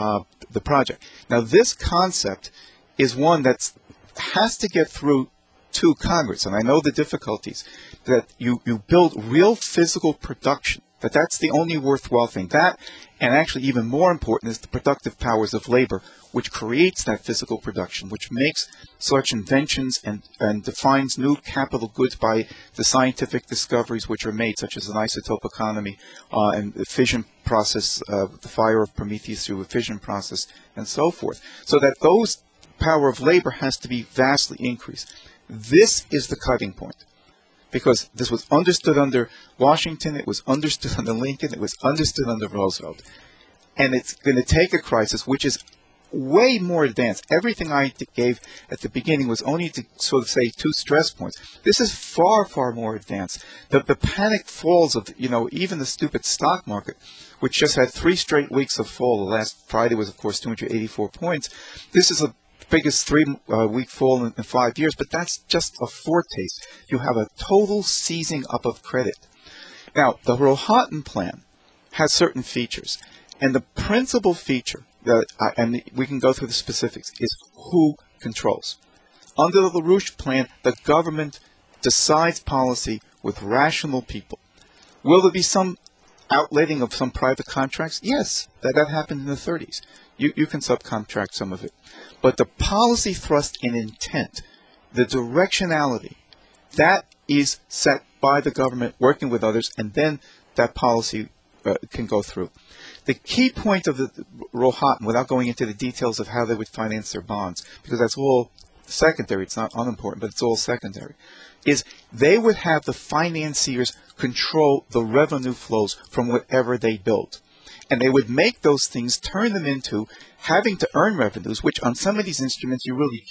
project. Now, this concept is one that has to get through to Congress, and I know the difficulties, that you build real physical production, that's the only worthwhile thing. That, and actually even more important, is the productive powers of labor, which creates that physical production, which makes such inventions and defines new capital goods by the scientific discoveries which are made, such as an isotope economy and the fission process, the fire of Prometheus through a fission process, and so forth. So that those power of labor has to be vastly increased. This is the cutting point, because this was understood under Washington, it was understood under Lincoln, it was understood under Roosevelt. And it's going to take a crisis which is way more advanced. Everything I gave at the beginning was only to sort of say 2 stress points. This is far, far more advanced. The panic falls of, even the stupid stock market, which just had 3 straight weeks of fall. The last Friday was, of course, 284 points. This is the biggest 3-week fall in 5 years, but that's just a foretaste. You have a total seizing up of credit. Now, the Rohatyn plan has certain features, and the principal feature, and we can go through the specifics, is who controls. Under the LaRouche plan, the government decides policy with rational people. Will there be some outletting of some private contracts? Yes, that happened in the 30s. You can subcontract some of it. But the policy thrust and intent, the directionality, that is set by the government working with others, and then that policy can go through. The key point of the Rohatyn, without going into the details of how they would finance their bonds, because that's all secondary, it's not unimportant, but it's all secondary, is they would have the financiers control the revenue flows from whatever they build. And they would make those things, turn them into having to earn revenues, which on some of these instruments you really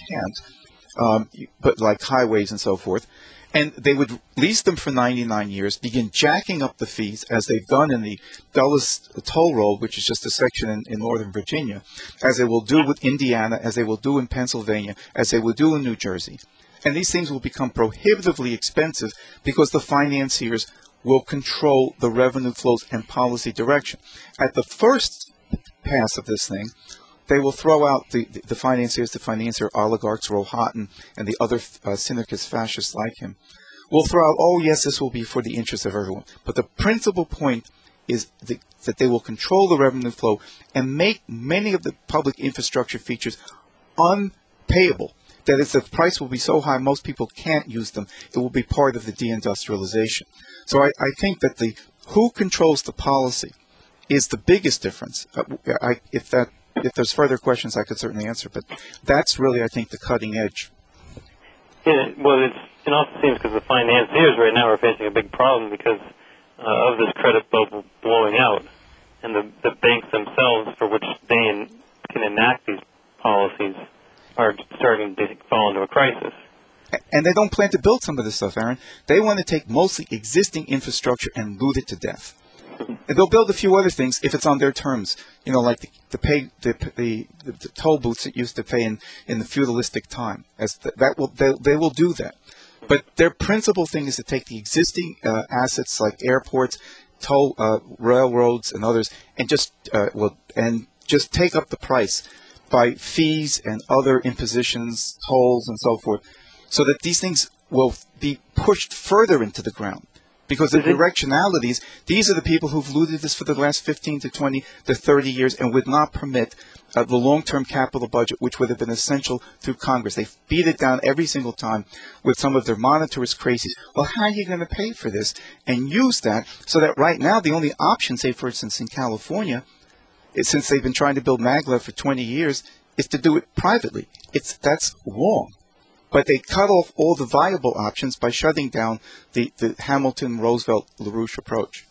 can't, but like highways and so forth. And they would lease them for 99 years, begin jacking up the fees, as they've done in the Dulles Toll Road, which is just a section in Northern Virginia, as they will do with Indiana, as they will do in Pennsylvania, as they will do in New Jersey. And these things will become prohibitively expensive because the financiers will control the revenue flows and policy direction. At the first pass of this thing, they will throw out the financiers to finance their oligarchs, Rohatyn, and the other syndicate fascists like him, will throw out, oh, yes, this will be for the interest of everyone. But the principal point is that they will control the revenue flow and make many of the public infrastructure features unpayable. That is, the price will be so high most people can't use them. It will be part of the deindustrialization. So I think that who controls the policy is the biggest difference. If there's further questions, I could certainly answer. But that's really, I think, the cutting edge. Yeah, well, it also seems because the financiers right now are facing a big problem because of this credit bubble blowing out, and the banks themselves, for which they can enact these policies, are starting to fall into a crisis. And they don't plan to build some of this stuff, Aaron. They want to take mostly existing infrastructure and loot it to death. And they'll build a few other things if it's on their terms. You know, like the toll booths that used to pay in the feudalistic time. They will do that. But their principal thing is to take the existing assets like airports, toll railroads, and others, and just take up the price by fees and other impositions, tolls, and so forth, so that these things will be pushed further into the ground. Because the directionalities, these are the people who've looted this for the last 15 to 20 to 30 years and would not permit the long-term capital budget, which would have been essential through Congress. They beat it down every single time with some of their monetarist crazies. Well, how are you going to pay for this? And use that so that right now the only option, say, for instance, in California, since they've been trying to build maglev for 20 years, is to do it privately. That's wrong. But they cut off all the viable options by shutting down the Hamilton, Roosevelt, LaRouche approach.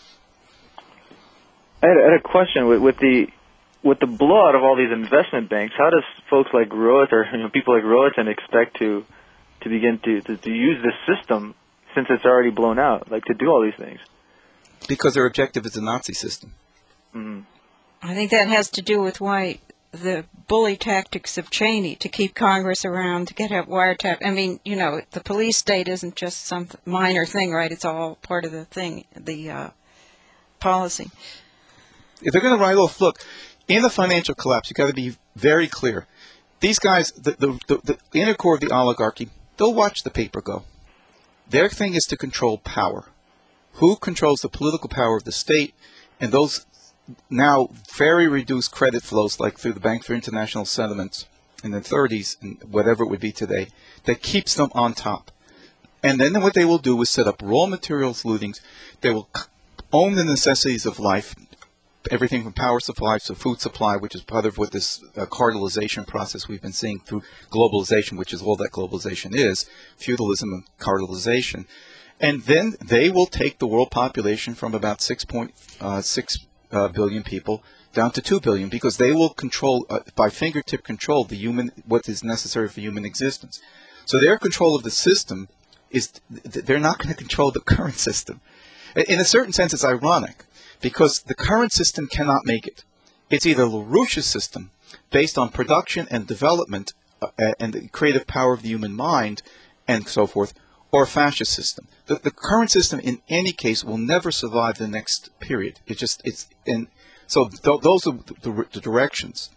I had a question with the blowout of all these investment banks. How does folks like Rowitz or people like Rowitz expect to begin to use this system since it's already blown out, like to do all these things? Because their objective is the Nazi system. Mm-hmm. I think that has to do with why the bully tactics of Cheney to keep Congress around, to get a wiretap. I mean, the police state isn't just some minor thing, right? It's all part of the thing, the policy. If they're going to write off, look, in the financial collapse, you've got to be very clear. These guys, the inner core of the oligarchy, they'll watch the paper go. Their thing is to control power. Who controls the political power of the state, and those now very reduced credit flows, like through the Bank for International Settlements in the 30s and whatever it would be today, that keeps them on top. And then what they will do is set up raw materials lootings. They will own the necessities of life, everything from power supply to food supply, which is part of what this cartelization process we've been seeing through globalization, which is all that globalization is, feudalism and cartelization. And then they will take the world population from about 6.6 billion people down to 2 billion, because they will control, by fingertip control, what is necessary for human existence. So their control of the system they're not going to control the current system. In a certain sense, it's ironic, because the current system cannot make it. It's either LaRouche's system, based on production and development and the creative power of the human mind and so forth, or a fascist system. The current system, in any case, will never survive the next period. So those are the directions.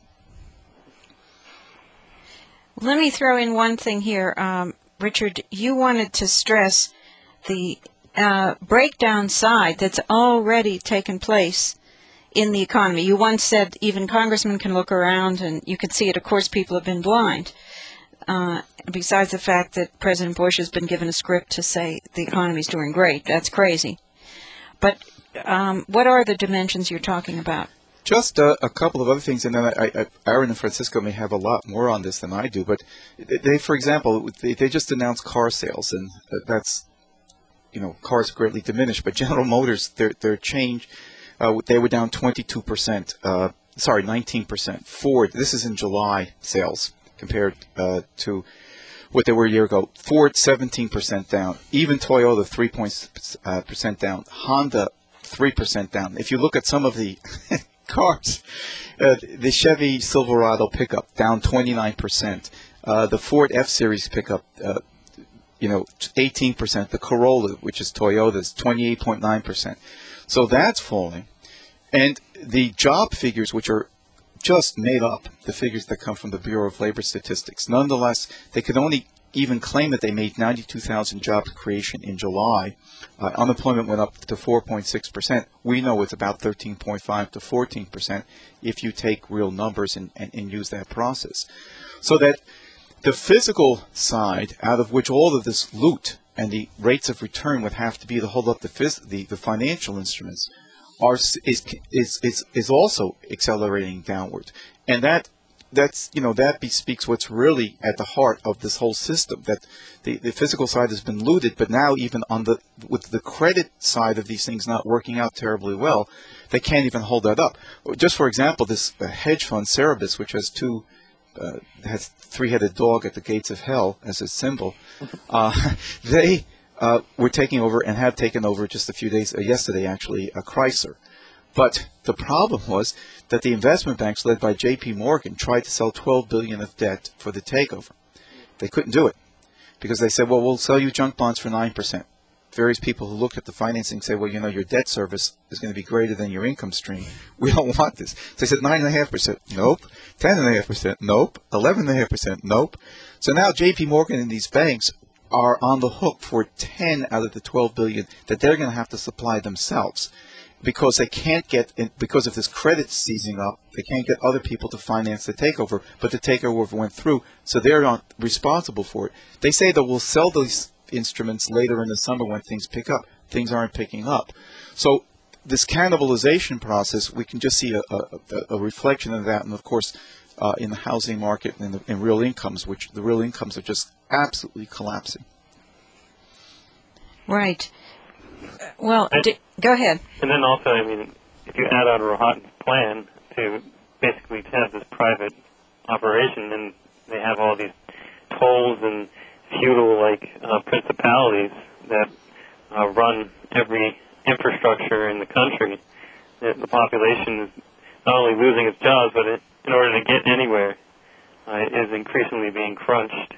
Let me throw in one thing here. Richard, you wanted to stress the breakdown side that's already taken place in the economy. You once said even congressmen can look around and you can see it. Of course, people have been blind. Besides the fact that President Bush has been given a script to say the economy's doing great. That's crazy. But what are the dimensions you're talking about? Just a couple of other things, and then Aaron and Francisco may have a lot more on this than I do. But they, for example, they just announced car sales, and that's, cars greatly diminished. But General Motors, their change, they were down 22%. 19%. Ford, this is in July sales compared to what they were a year ago. Ford, 17% down. Even Toyota, 3% down. Honda, 3% down. If you look at some of the cars, the Chevy Silverado pickup down 29%. The Ford F-Series pickup, 18%. The Corolla, which is Toyota's, 28.9%. So that's falling. And the job figures, which are just made up, the figures that come from the Bureau of Labor Statistics, nonetheless, they could only even claim that they made 92,000 job creation in July. Unemployment went up to 4.6%. We know it's about 13.5 to 14% if you take real numbers and use that process. So that the physical side, out of which all of this loot and the rates of return would have to be to hold up the financial instruments, is also accelerating downward, and that bespeaks what's really at the heart of this whole system. That the physical side has been looted, but now even with the credit side of these things not working out terribly well, they can't even hold that up. Just for example, this hedge fund Cerberus, which has has three-headed dog at the gates of hell as its symbol, they were taking over and have taken over just a few days yesterday, actually, Chrysler. But the problem was that the investment banks led by J.P. Morgan tried to sell $12 billion of debt for the takeover. They couldn't do it because they said, well, we'll sell you junk bonds for 9%. Various people who looked at the financing say, well, your debt service is going to be greater than your income stream. We don't want this. So they said 9.5%. Nope. 10.5%. Nope. 11.5%. Nope. So now J.P. Morgan and these banks are on the hook for 10 out of the 12 billion that they're going to have to supply themselves, because they can't because of this credit seizing up, they can't get other people to finance the takeover, but the takeover went through, so they're not responsible for it. They say that we'll sell these instruments later in the summer when things pick up. Things aren't picking up. So this cannibalization process, we can just see a reflection of that, and of course, in the housing market and in real incomes, which the real incomes are just absolutely collapsing. Right. Well, go ahead. And then also, if you add on Rohatyn's plan to basically have this private operation, and they have all these tolls and feudal-like principalities that run every infrastructure in the country, the population is not only losing its jobs, but in order to get anywhere, is increasingly being crunched.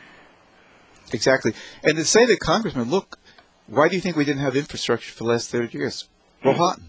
Exactly. And to say to Congressman, look, why do you think we didn't have infrastructure for the last 30 years? Rohatyn.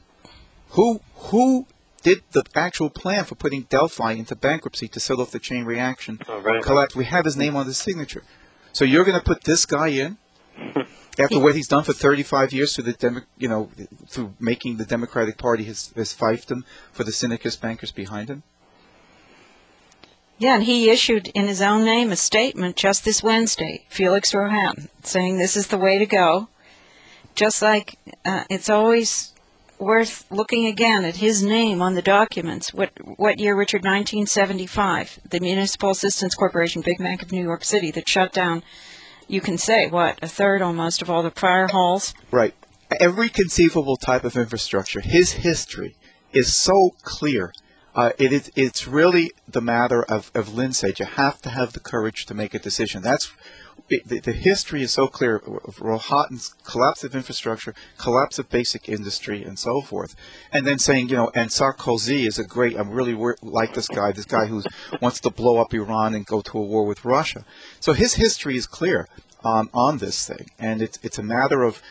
Who did the actual plan for putting Delphi into bankruptcy to set off the chain reaction collapse? We have his name on the signature. So you're going to put this guy in after what he's done for 35 years through making the Democratic Party his fiefdom for the syndicist bankers behind him? Yeah, and he issued in his own name a statement just this Wednesday, Felix Rohatyn, saying this is the way to go. Just like it's always worth looking again at his name on the documents. What year, Richard? 1975. The Municipal Assistance Corporation, Big Mac of New York City, that shut down, you can say, a third almost of all the fire halls? Right. Every conceivable type of infrastructure, his history is so clear. It's really the matter of Lynn said, you have to have the courage to make a decision. The history is so clear of Rohatyn's collapse of infrastructure, collapse of basic industry, and so forth. And then saying, and Sarkozy is I really like this guy who wants to blow up Iran and go to a war with Russia. So his history is clear on this thing. And it's a matter of,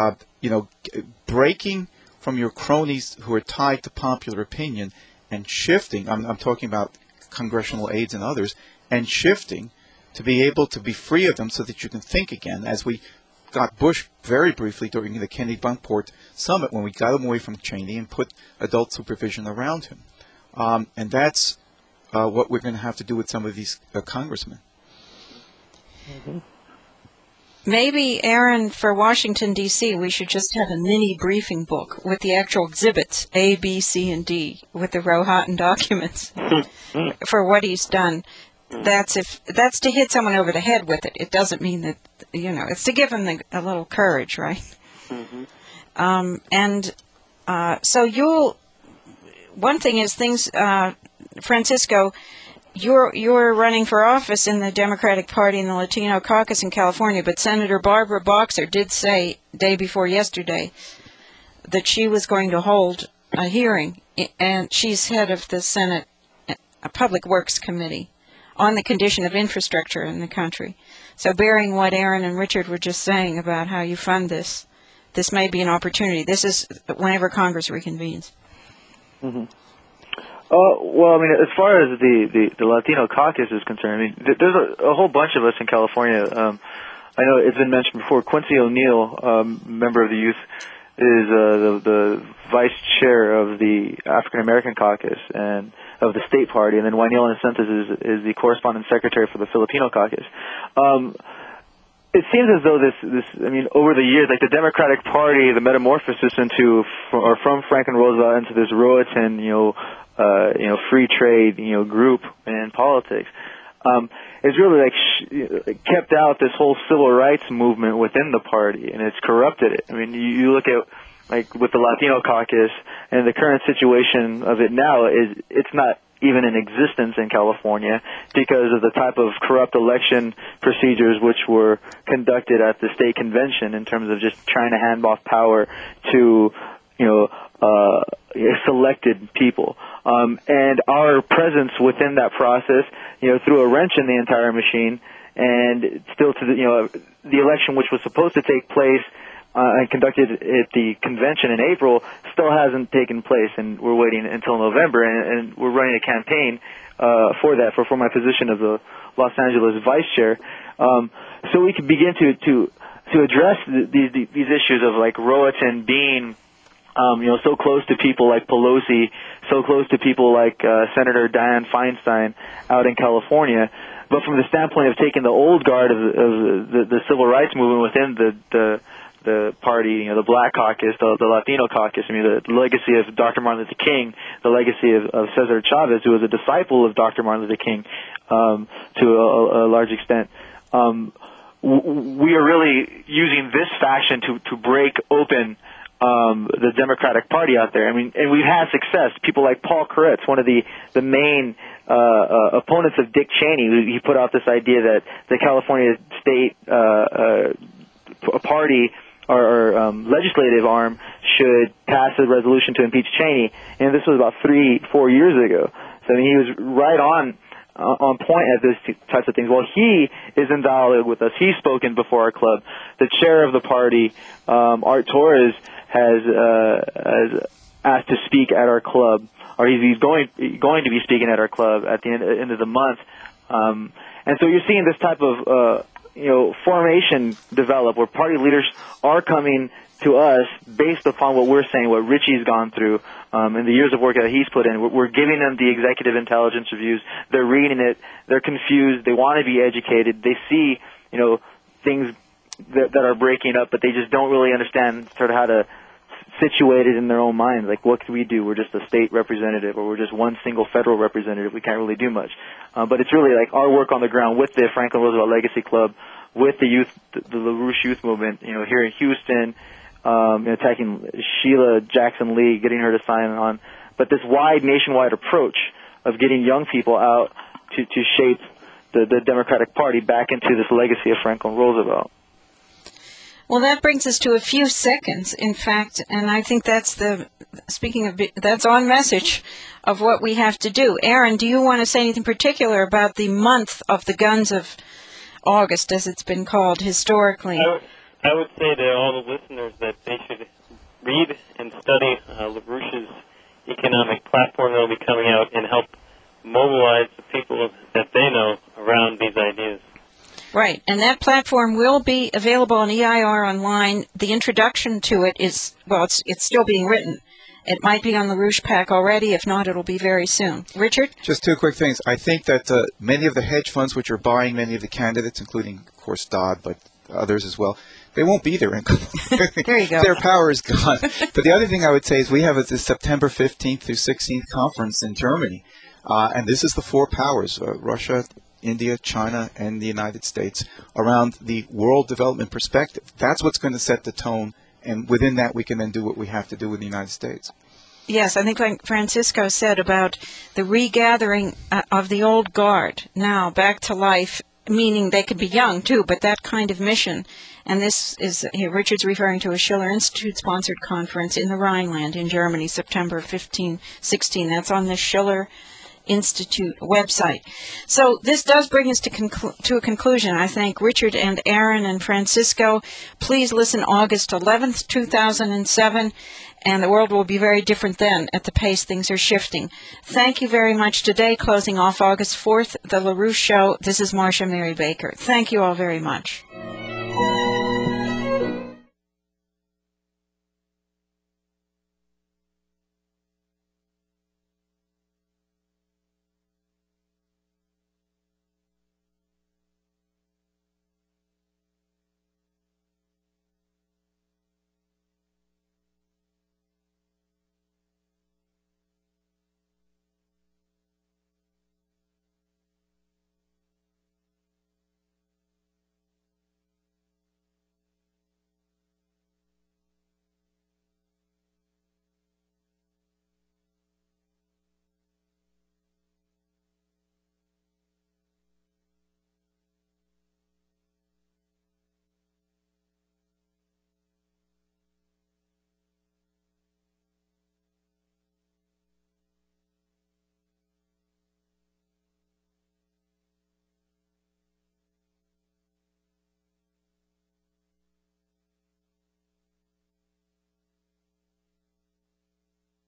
breaking from your cronies who are tied to popular opinion and shifting. I'm talking about congressional aides and others, and shifting to be able to be free of them so that you can think again, as we got Bush very briefly during the Kennedy-Bunkport summit when we got him away from Cheney and put adult supervision around him. And that's what we're going to have to do with some of these congressmen. Mm-hmm. Maybe, Aaron, for Washington, D.C., we should just have a mini briefing book with the actual exhibits, A, B, C, and D, with the Rohatyn documents for what he's done. That's to hit someone over the head with it. It doesn't mean that, it's to give them a little courage, right? Mm-hmm. So one thing is Francisco, you're running for office in the Democratic Party in the Latino caucus in California, but Senator Barbara Boxer did say day before yesterday that she was going to hold a hearing, and she's head of the Senate Public Works Committee, on the condition of infrastructure in the country. So bearing what Aaron and Richard were just saying about how you fund this may be an opportunity. This is whenever Congress reconvenes. Mm-hmm. Well, I mean, as far as the Latino caucus is concerned, I mean, there's a whole bunch of us in California. I know it's been mentioned before. Quincy O'Neill, member of the youth, is the vice chair of the African American caucus and of the state party, and then Wainil Incentive is the correspondent secretary for the Filipino caucus. It seems as though I mean, over the years, like the Democratic Party, the metamorphosis from Franklin Roosevelt into this Roatan, free trade, group in politics, it's really kept out this whole civil rights movement within the party, and it's corrupted it. I mean, you look at with the Latino caucus, and the current situation of it now it's not even in existence in California because of the type of corrupt election procedures which were conducted at the state convention in terms of just trying to hand off power to selected people. And our presence within that process, threw a wrench in the entire machine, and still to the election which was supposed to take place and conducted at the convention in April still hasn't taken place, and we're waiting until November, and we're running a campaign for that, for my position of the Los Angeles vice chair, so we can begin to address these issues of Roatan being so close to people like Pelosi, so close to people like Senator Dianne Feinstein out in California. But from the standpoint of taking the old guard of the civil rights movement within the party, the Black Caucus, the Latino Caucus, I mean, the legacy of Dr. Martin Luther King, the legacy of Cesar Chavez, who was a disciple of Dr. Martin Luther King to a large extent. We are really using this faction to break open the Democratic Party out there. I mean, and we've had success. People like Paul Koretz, one of the main opponents of Dick Cheney, he put out this idea that the California state party or legislative arm should pass a resolution to impeach Cheney, and this was about 3-4 years ago. So I mean, he was right on point at these types of things. Well, he is in dialogue with us. He's spoken before our club. The chair of the party, Art Torres, has asked to speak at our club, or he's going to be speaking at our club at the end of the month. And so you're seeing this type of formation develop, where party leaders are coming to us based upon what we're saying, what Richie's gone through, and the years of work that he's put in. We're giving them the executive intelligence reviews. They're reading it. They're confused. They want to be educated. They see, things that are breaking up, but they just don't really understand sort of how to situate it in their own minds. Like, what can we do? We're just a state representative, or we're just one single federal representative. We can't really do much. But it's really like our work on the ground with the Franklin Roosevelt Legacy Club, with the youth, the LaRouche Youth Movement, here in Houston, attacking Sheila Jackson Lee, getting her to sign on. But this wide, nationwide approach of getting young people out to shape the Democratic Party back into this legacy of Franklin Roosevelt. Well, that brings us to a few seconds, in fact, and I think that's that's on message of what we have to do. Aaron, do you want to say anything particular about the month of the Guns of August, as it's been called historically? I would say to all the listeners that they should read and study LaRouche's economic platform that will be coming out and help mobilize the people that they know around these ideas. Right, and that platform will be available on EIR online. The introduction to it is, it's still being written. It might be on LaRouche PAC already. If not, it'll be very soon. Richard? Just two quick things. I think that many of the hedge funds which are buying many of the candidates, including, of course, Dodd, but others as well, they won't be there. There you go. Their power is gone. But the other thing I would say is we have this September 15th through 16th conference in Germany. And this is the four powers, Russia, India, China, and the United States, around the world development perspective. That's what's going to set the tone, and within that we can then do what we have to do with the United States. Yes, I think like Francisco said about the regathering of the old guard now back to life, meaning they could be young too, but that kind of mission. And this is, Richard's referring to a Schiller Institute-sponsored conference in the Rhineland in Germany, September 15, 16. That's on the Schiller Institute website. So this does bring us to a conclusion. I thank Richard and Aaron and Francisco. Please listen August 11th, 2007, and the world will be very different then at the pace things are shifting. Thank you very much today. Closing off August 4th, The LaRouche Show. This is Marsha Mary Baker. Thank you all very much.